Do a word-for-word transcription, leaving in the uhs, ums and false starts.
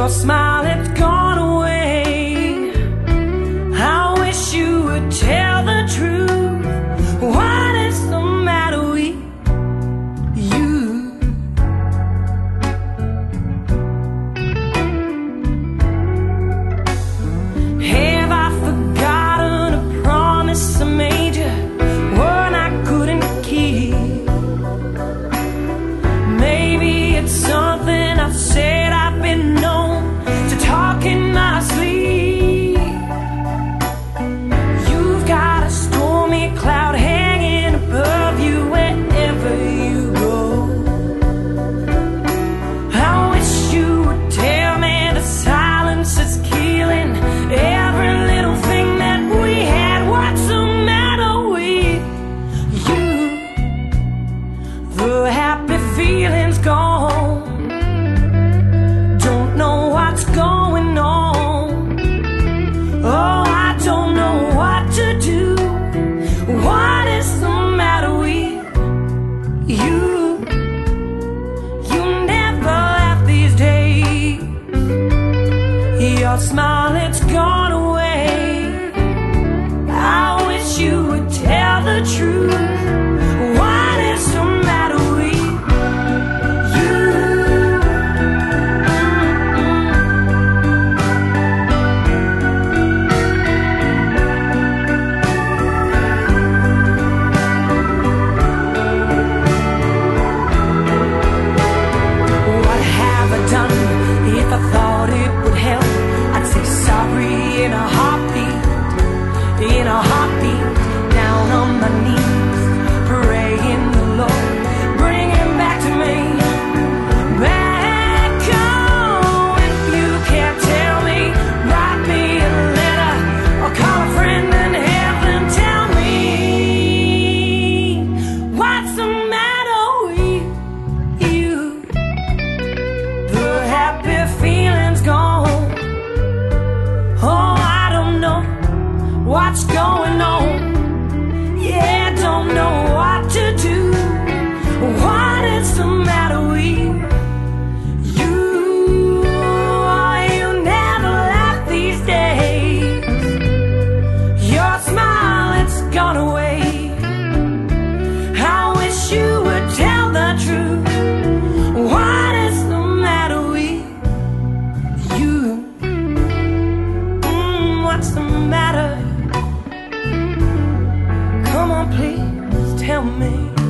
Your smile, it's gone away. I wish you would tell the truth. What is the matter with you? Have I forgotten a promise I made you, one I couldn't keep? Maybe it's something I've said I've been known to talk in my sleep. You've got a stormy cloud hanging above you wherever you go. I wish you would tell me the silence is killing every little thing that we had. What's the matter with you? The happy feeling's gone. Don't know what's going on. Oh, I don't know what to do. What is the matter with you? You never laugh these days. Your smile, it's gone away. I wish you would tell the truth. What is the matter with you? What have I done? If I thought it would help, I'd say sorry in a heartbeat, in a heartbeat. Down on my knees, praying the Lord, bring him back to me. Back home. If you can't tell me, write me a letter or call a friend in heaven. Tell me what's the matter with you. The happy feeling's gone. Oh, I don't know what's going on. Yeah, don't know what to do. What is the matter with you? Oh, you never laugh these days. Your smile, it's gone away. I wish you would tell the truth. What is the matter with you? Mm, what's the matter? Come on, please tell me.